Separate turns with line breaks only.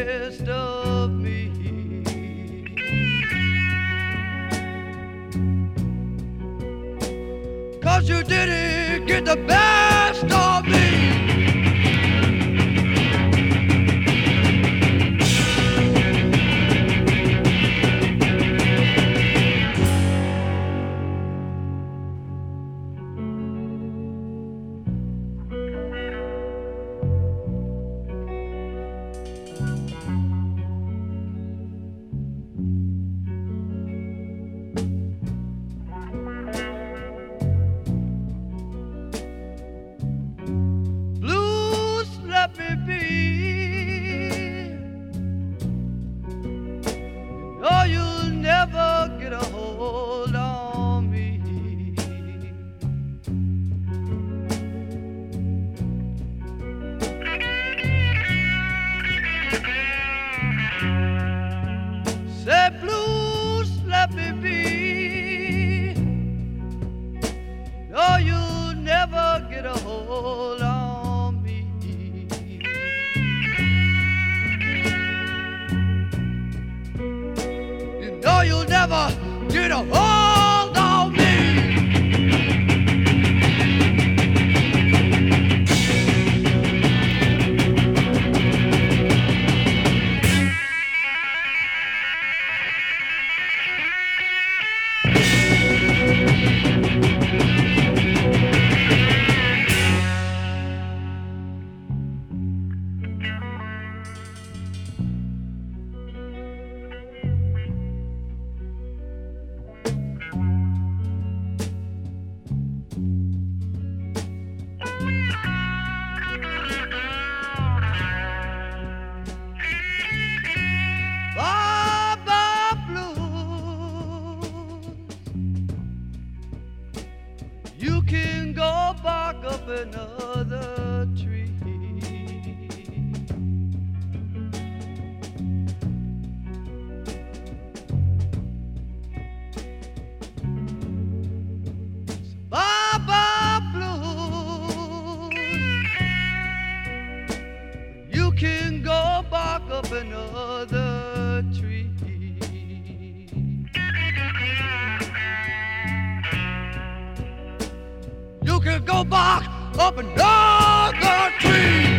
best of me. Cause you didn't get the best of me. Let me be. Oh, you'll never get a hold on me. Say, blues, let me be. Oh, you'll never get a hold on me. No, you'll never get a hold on me. You can go back up another tree. Baba Blues, you can go back up another tree. You can go back up another tree.